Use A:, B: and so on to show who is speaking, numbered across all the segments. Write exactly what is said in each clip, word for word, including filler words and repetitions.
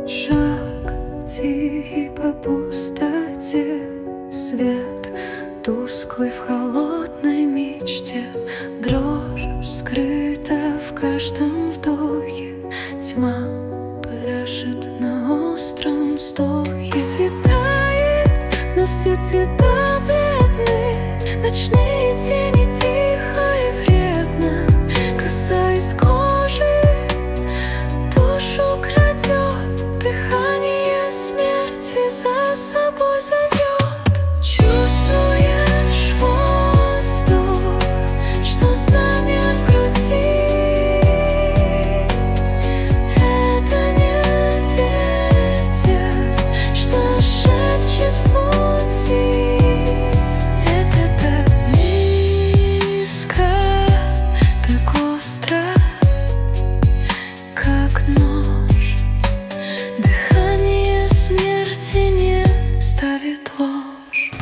A: Шаг тихий по пустоте, свет тусклый в холодной мечте, дрожь скрыта в каждом вдохе, тьма пляшет на остром вздохе. Светает, но все цвета бледны, ночные тени тихо и вредно, касаясь кожи, душу крадет, дыхание смерти за собой зовет. Чувствуешь воздух, что замер в груди? Это не ветер, что шепчет в пути. Это так близко, так остро, как нож. Дыхание смерти не ставит ложь.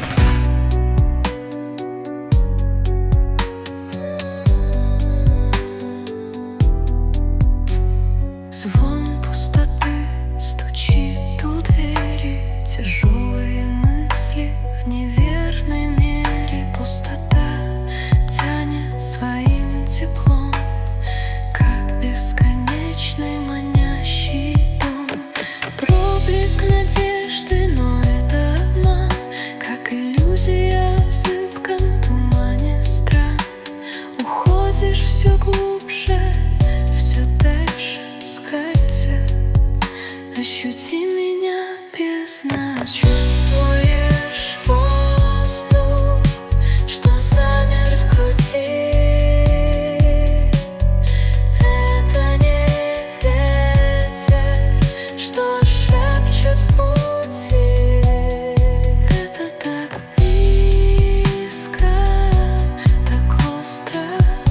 A: Звон пустоты стучит у двери, тяжелые мысли в неверной мере. Пустота тянет своим теплом, как бесконечный манящий дом. Проблеск надежды, но это обман, как иллюзия в зыбком тумане стран. Уходишь все глубже, все дальше скользя. Ощути меня без нас. Чувствуешь воздух, что замер в груди? Это не ветер, что шепчет в пути. Это так близко, так остро,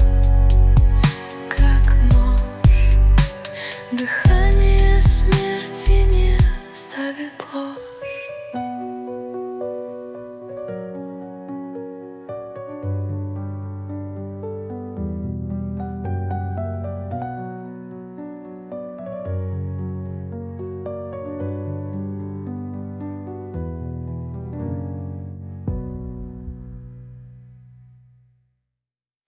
A: как нож. Дыхание смерти не ставит ложь.